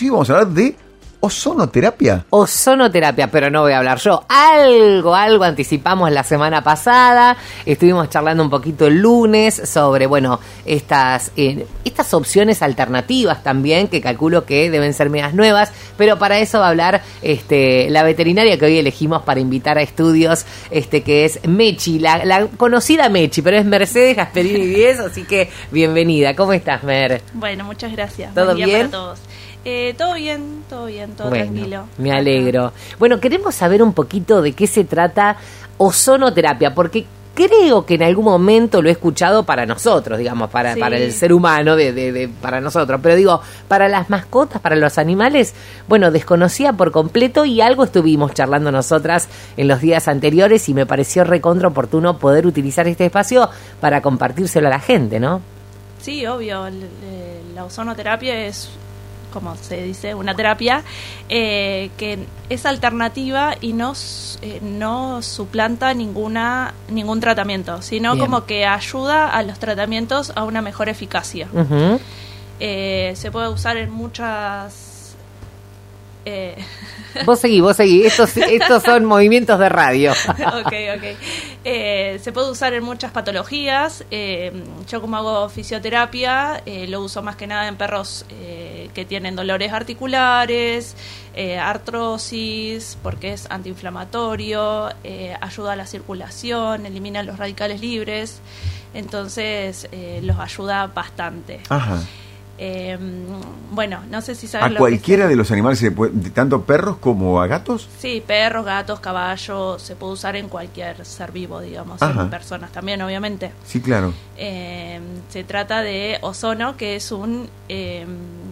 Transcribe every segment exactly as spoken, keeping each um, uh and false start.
Sí, vamos a hablar de ozonoterapia. Ozonoterapia, pero no voy a hablar yo. Algo, algo anticipamos la semana pasada. Estuvimos charlando un poquito el lunes sobre, bueno, estas, eh, estas opciones alternativas también, que calculo que deben ser medias nuevas. Pero para eso va a hablar este, la veterinaria que hoy elegimos para invitar a estudios, este, que es Mechi, la, la conocida Mechi, pero es Mercedes Gasperini diez, así que bienvenida. ¿Cómo estás, Mer? Bueno, muchas gracias. ¿Todo Buen día bien? para todos. Eh, todo bien, todo bien, todo Bueno, tranquilo. Me alegro. Bueno, queremos saber un poquito de qué se trata ozonoterapia, porque creo que en algún momento lo he escuchado para nosotros, digamos, para, Sí. para el ser humano, de, de, de, para nosotros. Pero digo, para las mascotas, para los animales, bueno, desconocía por completo y algo estuvimos charlando nosotras en los días anteriores y me pareció recontra oportuno poder utilizar este espacio para compartírselo a la gente, ¿no? Sí, obvio. l- eh, La ozonoterapia es, como se dice, una terapia eh, que es alternativa y no, s- eh, no suplanta ninguna ningún tratamiento, sino Bien. como que ayuda a los tratamientos a una mejor eficacia. Ujú. Eh, se puede usar en muchas... Eh, Vos seguí, vos seguí. Estos, estos son movimientos de radio. ok, ok. Eh, se puede usar en muchas patologías. Eh, yo como hago fisioterapia, eh, lo uso más que nada en perros eh, que tienen dolores articulares, eh, artrosis, porque es antiinflamatorio, eh, ayuda a la circulación, elimina los radicales libres, entonces eh, los ayuda bastante. Ajá. Eh, bueno, no sé si sabes ¿A lo que cualquiera se- de los animales, se puede, de tanto perros como a gatos? Sí, perros, gatos, caballos, se puede usar en cualquier ser vivo, digamos, Ajá. en personas también, obviamente. Sí, claro. Eh, se trata de ozono, que es un, eh,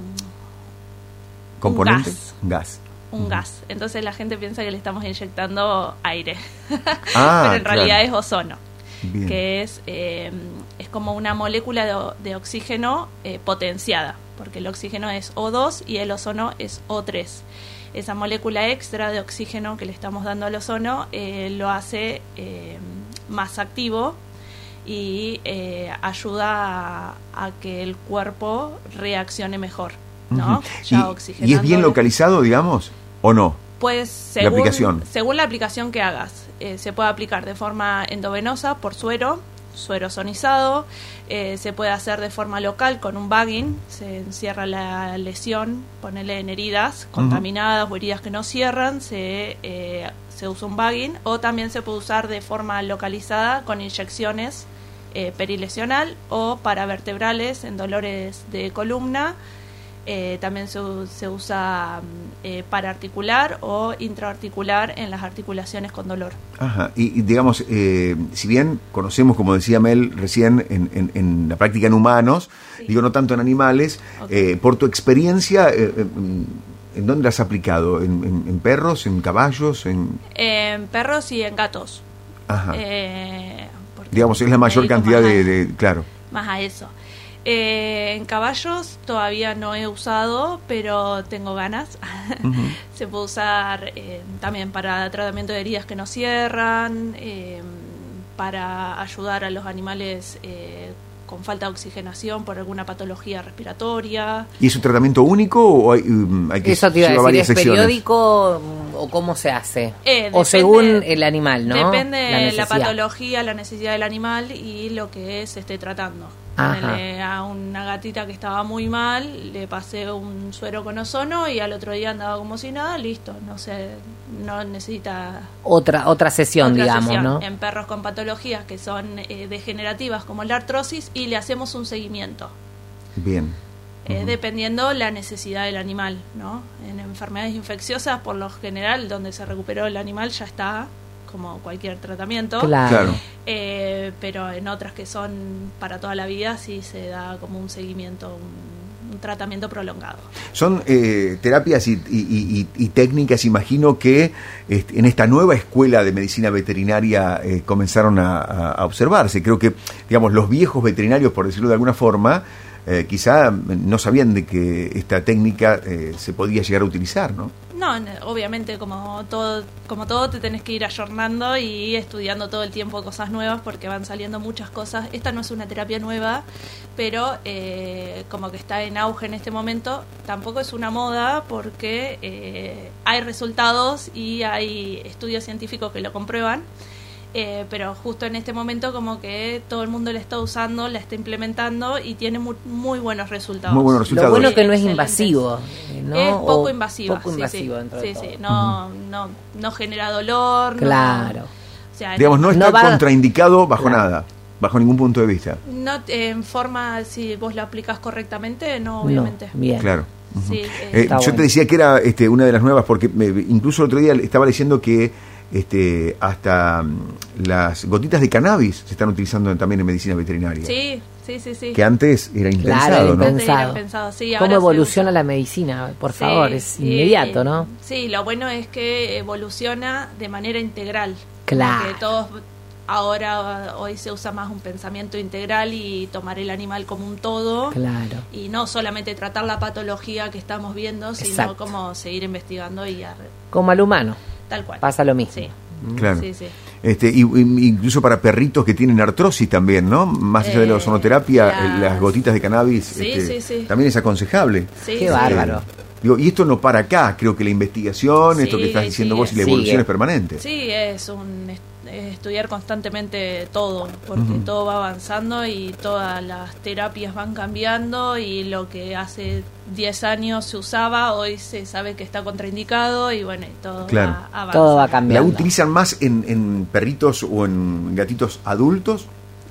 ¿Componente? gas. Gas. un Ujú. gas. Entonces la gente piensa que le estamos inyectando aire, Ah, pero en claro. realidad es ozono, Bien. que es, eh, es como una molécula de, o- de oxígeno eh, potenciada, porque el oxígeno es O dos y el ozono es O tres. Esa molécula extra de oxígeno que le estamos dando al ozono eh, lo hace eh, más activo y eh, ayuda a, a que el cuerpo reaccione mejor, ¿no? Ujú. Ya ¿Y, y es oxigenando bien el- localizado, digamos, o no? Pues según La aplicación. según la aplicación que hagas, eh, se puede aplicar de forma endovenosa por suero, suero ozonizado, eh, se puede hacer de forma local con un bagging, se encierra la lesión, ponele en heridas contaminadas o heridas que no cierran, se, eh, se usa un bagging, o también se puede usar de forma localizada con inyecciones eh, perilesional o paravertebrales en dolores de columna. Eh, también se, u- se usa mm, eh, paraarticular o intraarticular en las articulaciones con dolor. Ajá. Y, y digamos, eh, si bien conocemos, como decía Mel recién, en, en- en la práctica en humanos, Sí. digo, no tanto en animales, Ok. eh, por tu experiencia, eh, eh, ¿en dónde la has aplicado? ¿En, en- en perros, en caballos? En... En perros y en gatos. Ajá. Eh, porque digamos, es la me mayor dedico cantidad más a- de, de- Claro. más a eso. Eh, en caballos todavía no he usado, pero tengo ganas. Ujú. Se puede usar eh, también para tratamiento de heridas que no cierran, eh, para ayudar a los animales eh, con falta de oxigenación por alguna patología respiratoria. ¿Y es un tratamiento único o hay, um, hay que Eso te iba a llevar decir, varias ¿es secciones? periódico o cómo se hace? Eh, o depende- según el animal, ¿no? Depende de la, necesidad. patología, la necesidad del animal y lo que se esté tratando. Ajá. Ponele a una gatita que estaba muy mal, le pasé un suero con ozono y al otro día andaba como si nada, listo, no sé, no necesita Otra, otra sesión, otra digamos, sesión. ¿no? En perros con patologías que son eh, degenerativas como la artrosis y le hacemos un seguimiento. Bien. Eh, Ujú. dependiendo la necesidad del animal, ¿no? En enfermedades infecciosas, por lo general, donde se recuperó el animal ya está, como cualquier tratamiento. Claro. Claro. Eh, pero en otras que son para toda la vida sí se da como un seguimiento, un, un tratamiento prolongado. Son eh, terapias y, y- y- y técnicas, imagino, que este, en esta nueva escuela de medicina veterinaria eh, comenzaron a, a- a observarse. Creo que, digamos, los viejos veterinarios, por decirlo de alguna forma, eh, quizá no sabían de que esta técnica eh, se podía llegar a utilizar, ¿no? No, no, obviamente como todo, como todo te tenés que ir ayornando y estudiando todo el tiempo cosas nuevas porque van saliendo muchas cosas. Esta no es una terapia nueva, pero eh, como que está en auge en este momento. Tampoco es una moda porque eh, hay resultados y hay estudios científicos que lo comprueban. Eh, pero justo en este momento como que todo el mundo la está usando, la está implementando y tiene muy, muy buenos resultados. Muy buenos resultados. Lo bueno que no es Excelentes. invasivo, ¿no? Es poco O invasiva. Poco sí, invasivo sí, dentro sí, de todo. sí. No, uh-huh. no, no genera dolor. Claro. No, o sea, Digamos, no está no va- contraindicado bajo Claro. nada, bajo ningún punto de vista. no en forma, si vos lo aplicas correctamente, no, obviamente. No, bien. Claro. Ujú. Sí, eh, Eh, Está yo bueno. te decía que era este, una de las nuevas, porque me- incluso el otro día estaba leyendo que este, hasta mm, las gotitas de cannabis se están utilizando también en medicina veterinaria. sí, sí, sí, sí. Que antes era impensado, Claro, ¿no? Antes impensado. era pensado, sí, ¿Cómo ahora se evoluciona usa. la medicina? Por Sí, favor, es sí, inmediato, ¿no? Sí, lo bueno es que evoluciona de manera integral. Claro. Porque todos ahora hoy se usa más un pensamiento integral y tomar el animal como un todo. Claro. Y no solamente tratar la patología que estamos viendo, sino Exacto. como seguir investigando y arre- Como al humano, tal cual. pasa lo mismo. Sí, Claro. sí, sí. Este, y, y- incluso para perritos que tienen artrosis también, ¿no? Más allá de la Eh, ozonoterapia, las- eh, las gotitas de cannabis Sí, este, sí, sí. también es aconsejable. Sí, Qué sí. bárbaro. Eh, digo, y esto no para acá, creo que la investigación, esto que Sí, estás diciendo sigue. vos y la Sigue. evolución es permanente. Sí, es un es- es estudiar constantemente todo, porque Ujú. todo va avanzando y todas las terapias van cambiando y lo que hace diez años se usaba, hoy se sabe que está contraindicado y bueno, y todo Claro. va avanzando. Todo va ¿La cambiando. utilizan más en, en perritos o en gatitos adultos?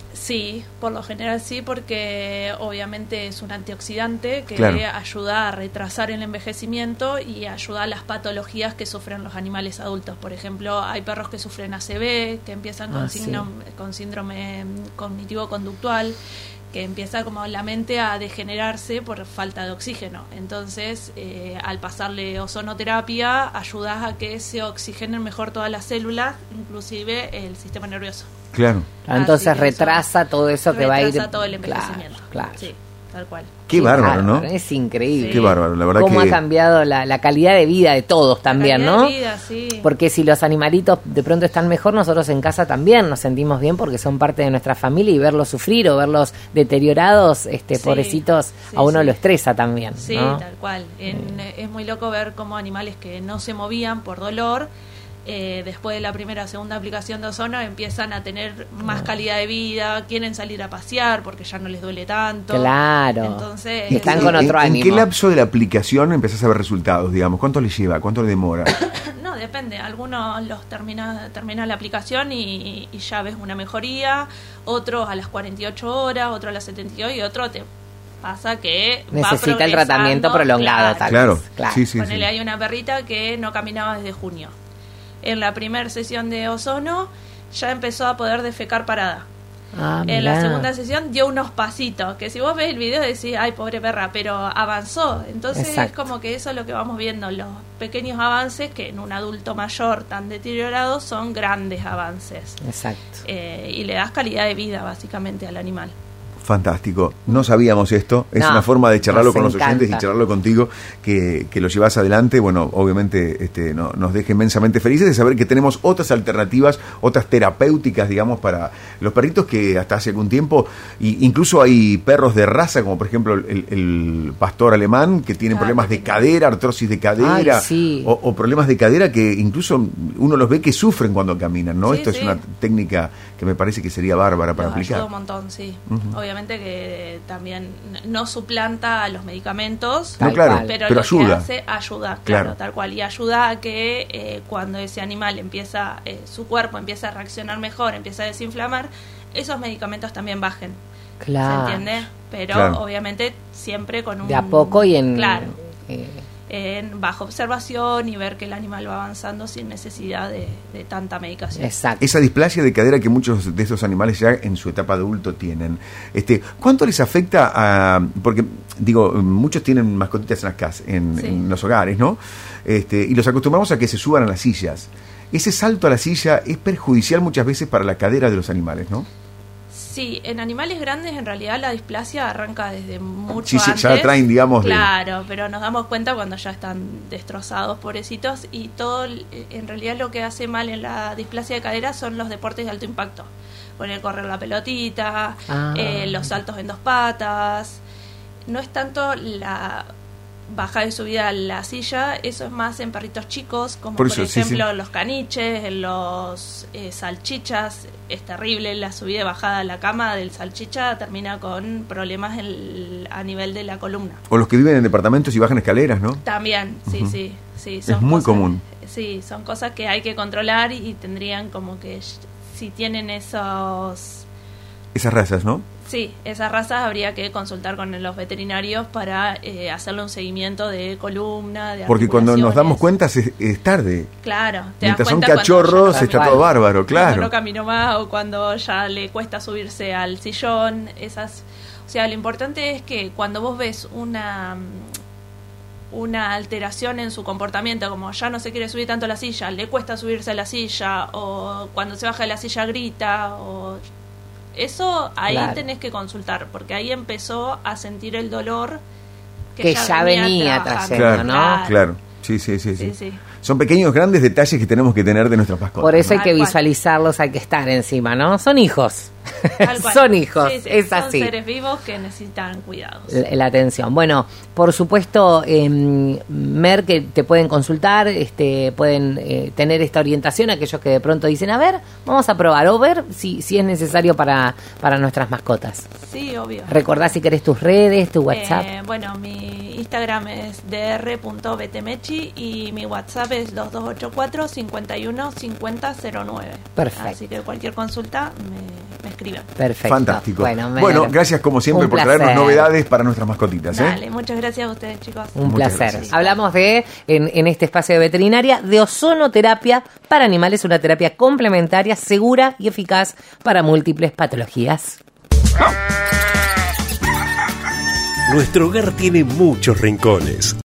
Sí, por lo general sí, porque obviamente es un antioxidante que Claro. ayuda a retrasar el envejecimiento y ayuda a las patologías que sufren los animales adultos. Por ejemplo, hay perros que sufren A C V, que empiezan con, Ah, sí. síndrome, con síndrome cognitivo-conductual, que empieza como la mente a degenerarse por falta de oxígeno. Entonces, eh, al pasarle ozonoterapia, ayudas a que se oxigenen mejor todas las células, inclusive el sistema nervioso. Claro. Claro, entonces Así que eso retrasa todo eso que va a ir. retrasa todo el Claro, envejecimiento. claro. Sí, tal cual. Qué bárbaro, ¿no? Es increíble. Qué bárbaro, la verdad Cómo que... ha cambiado la, la calidad de vida de todos también, Calidad ¿no? de vida, sí. Porque si los animalitos de pronto están mejor, nosotros en casa también nos sentimos bien porque son parte de nuestra familia y verlos sufrir o verlos deteriorados, este, Sí, pobrecitos, sí, a uno sí. lo estresa también, Sí, ¿no? tal cual. En- Es muy loco ver cómo animales que no se movían por dolor, eh, después de la primera o segunda aplicación de ozono, empiezan a tener más calidad de vida, quieren salir a pasear porque ya no les duele tanto. Claro. Entonces, Y están es- con ¿En- otro ¿En ánimo. qué lapso de la aplicación empezás a ver resultados, digamos? ¿Cuánto le lleva? ¿Cuánto le demora? No, depende. Algunos los termina, termina la aplicación y, y ya ves una mejoría, otros a las cuarenta y ocho horas, otros a las setenta y ocho y otro te pasa que va Necesita el progresando, tratamiento prolongado, claro. tal Claro, vez. Claro. sí, sí, Ponele, sí. hay una perrita que no caminaba desde junio. En la primera sesión de ozono ya empezó a poder defecar parada. Ah, En la mirá. segunda sesión dio unos pasitos, que si vos ves el video decís, ay, pobre perra, pero avanzó. Entonces Exacto. es como que eso es lo que vamos viendo, los pequeños avances que en un adulto mayor tan deteriorado son grandes avances. Exacto. Eh, y le das calidad de vida básicamente al animal. Fantástico. No sabíamos esto. Es No, una forma de charlarlo nos con los oyentes y encanta. charlarlo contigo, que, que lo llevas adelante. Bueno, obviamente este, no, nos deja inmensamente felices de saber que tenemos otras alternativas, otras terapéuticas, digamos, para los perritos que hasta hace algún tiempo, y incluso hay perros de raza, como por ejemplo el, el pastor alemán, que tienen Claro, problemas de que- cadera, artrosis de cadera, Ay, sí. o, o problemas de cadera que incluso uno los ve que sufren cuando caminan, ¿no? Sí, Esto sí. es una técnica que me parece que sería bárbara para Los aplicar. ayuda un montón, sí. Ujú. Obviamente que también no suplanta a los medicamentos, No, Tal claro, cual. pero, pero lo ayuda. que hace ayuda, claro, Claro. tal cual, y ayuda a que eh, cuando ese animal empieza, eh, su cuerpo empieza a reaccionar mejor, empieza a desinflamar, esos medicamentos también bajen. Claro. ¿Se entiende? Pero Claro. obviamente siempre con un... De a poco y en. Claro, eh, en bajo observación y ver que el animal va avanzando sin necesidad de, de tanta medicación. exacto. Esa displasia de cadera que muchos de estos animales ya en su etapa adulto tienen. Este, ¿cuánto les afecta a...? Porque, digo, muchos tienen mascotitas en las casas, en, Sí. en los hogares, ¿no? Este, y los acostumbramos a que se suban a las sillas. Ese salto a la silla es perjudicial muchas veces para la cadera de los animales, ¿no? Sí, en animales grandes en realidad la displasia arranca desde mucho Sí, sí, antes. ya la traen, digamos, de- Claro, pero nos damos cuenta cuando ya están destrozados, pobrecitos, y todo, el- en realidad lo que hace mal en la displasia de cadera son los deportes de alto impacto. Poner correr la pelotita, Ah. eh, los saltos en dos patas. No es tanto la bajada y subida a la silla, eso es más en perritos chicos, como Por por, eso, sí, ejemplo sí. los caniches, los eh, salchichas. Es terrible la subida y bajada a la cama del salchicha, termina con problemas en- a nivel de la columna. O los que viven en departamentos y bajan escaleras, ¿no? También, sí, Ujú. sí, sí. Es muy común. Sí, son cosas que hay que controlar y tendrían como que, si tienen esos... Esas razas, ¿no? Sí, esas razas habría que consultar con los veterinarios para eh, hacerle un seguimiento de columna, de Porque cuando nos damos articulaciones. cuenta es, es tarde. Claro, te Mientras das son cuenta cuando cachorros ya no está camina. todo bárbaro, Cuando no claro. caminó más o cuando ya le cuesta subirse al sillón, esas, o sea, lo importante es que cuando vos ves una una alteración en su comportamiento, como ya no se quiere subir tanto a la silla, le cuesta subirse a la silla, o cuando se baja de la silla grita, o eso ahí Claro. tenés que consultar, porque ahí empezó a sentir el dolor Que ya venía trabajando. Claro, trayendo, ¿no? claro. Sí, sí, sí, sí. Sí, sí. Son pequeños, grandes detalles que tenemos que tener de nuestras mascotas. Por eso hay ¿no? que Tal cual. visualizarlos, hay que estar encima, ¿no? Son hijos. Tal cual. Son hijos, Sí, sí, es son así. seres vivos que necesitan cuidados. La, la atención. Bueno, por supuesto, eh, Mer, que te pueden consultar, este, pueden eh, tener esta orientación, aquellos que de pronto dicen, a ver, vamos a probar, o ver si, si es necesario para, para nuestras mascotas. Sí, obvio. Recordá si querés tus redes, tu WhatsApp. Eh, bueno, mi Instagram es dr punto betemechi y mi WhatsApp es dos dos ocho cuatro, cinco uno cinco cero cero nueve. Perfecto. Así que cualquier consulta me, me escriben. Perfecto. Fantástico. Bueno, Mer, Bueno, gracias como siempre un por traernos placer. novedades para nuestras mascotitas. ¿eh? Dale, muchas gracias a ustedes, chicos. Un Muchas placer. gracias. Hablamos de, en, en este espacio de veterinaria, de ozonoterapia para animales, una terapia complementaria, segura y eficaz para múltiples patologías. Nuestro hogar tiene muchos rincones.